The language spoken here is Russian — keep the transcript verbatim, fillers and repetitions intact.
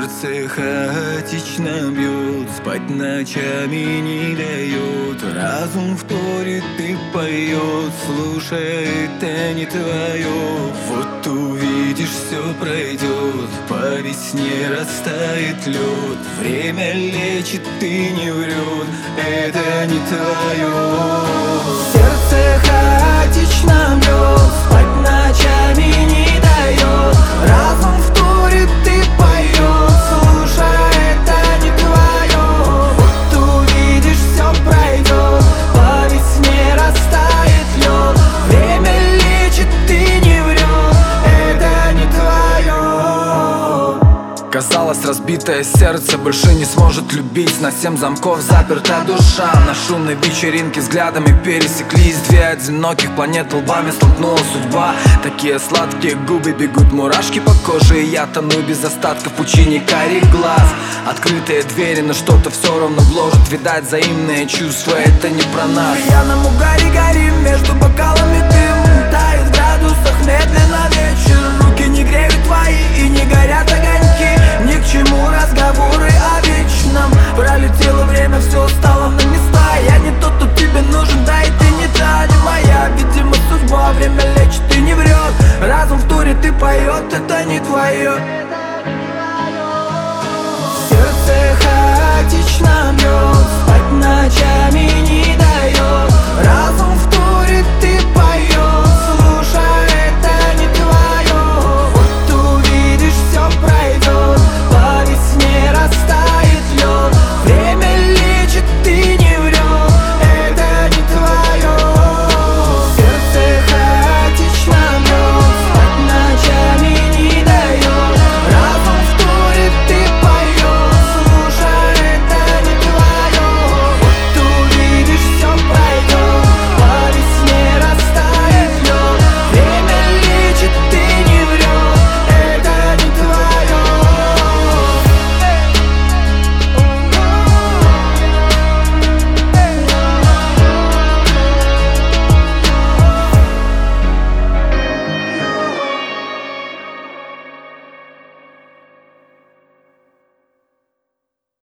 Сердце хаотично бьет, спать ночами не дает. Разум вторит и поет, слушай, это не твое. Вот увидишь, все пройдет, по весне растает лед. Время лечит и не врет, это не твое. Сердце хаотично бьет, спать ночами не дает. Разум вторит и поет, слушай, это не твое. Вот увидишь, все пройдет, по весне растает лед. Время лечит и не врет, это не твое. Казалось, разбитое сердце больше не сможет любить. На семь замков заперта душа. На шумной вечеринке взглядами пересеклись. Две одиноких планет лбами столкнула судьба. Такие сладкие губы, бегут мурашки по коже, и я тону без остатка в пучине карих глаз. Открытые двери, но что-то все равно гложет. Видать, взаимные чувства, это не про нас. В пьяном угаре горим, между бокалами дым тает в градусах медленно вечер. Руки не греют твои и не горят огоньки. Ни к чему разговоры о вечном. Пролетело время,